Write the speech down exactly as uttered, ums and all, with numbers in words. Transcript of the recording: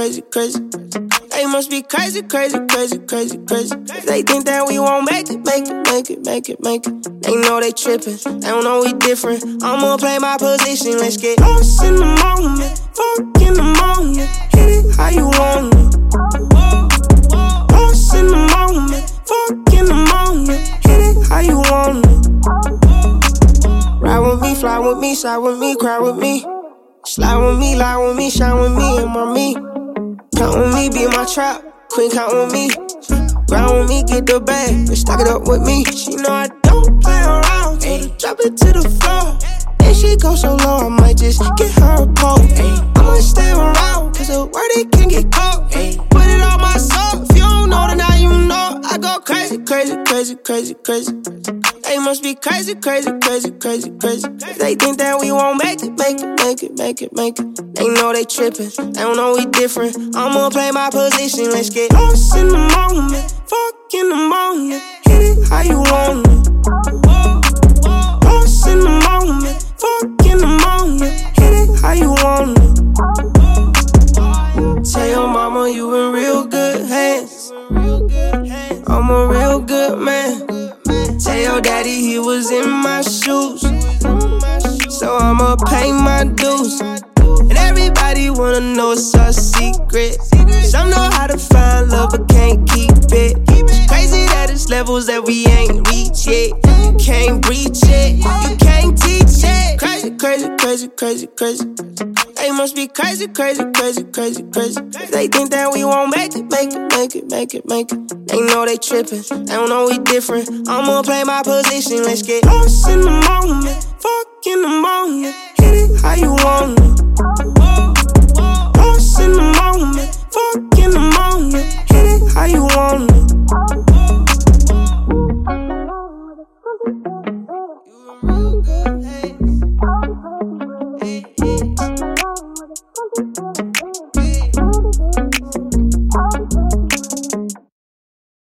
crazy, crazy. They must be crazy, crazy, crazy, crazy, crazy. If they think that we won't make it, make it, make it, make it, make it. They know they trippin', they don't know we different. I'ma play my position, let's get lost in the moment. Fuck in the moment, hit it how you want it. Lost in the moment, fuck in the moment, hit it how you want it. Ride with me, fly with me, side with me, cry with me. Slide with me, lie with me, shine with me, and my me. Count with me, be my trap, queen count with me. Grind with me, get the bag, and stack it up with me. She know I don't play around, told her drop it to the floor. And she go so low, I might just get her a pole. I'ma stay around, cause the word it can get caught. Put it on my soul, if you don't know, then now you know. I go crazy, crazy, crazy, crazy, crazy. They must be crazy, crazy, crazy, crazy, crazy. If they think that we won't make it, make it, make it, make it, make it. They know they trippin', they don't know we different. I'ma play my position, let's get lost in the moment. Fuck in the moment, hit it how you want it. Lost in the moment, fuck in the moment, hit it how you want it. Tell your mama you in real good hands. I'm a real good man. Tell your daddy he was in my shoes, so I'ma pay my dues. And everybody wanna know it's our secret. Some know how to find love but can't keep it. It's crazy that it's levels that we ain't reach yet. You can't breach it, you can't teach it. Crazy, crazy, crazy, crazy, crazy. They must be crazy, crazy, crazy, crazy, crazy. If they think that we won't make it, make it, make it, make it, make it. They know they trippin', they don't know we different. I'ma play my position, let's get lost in the moment.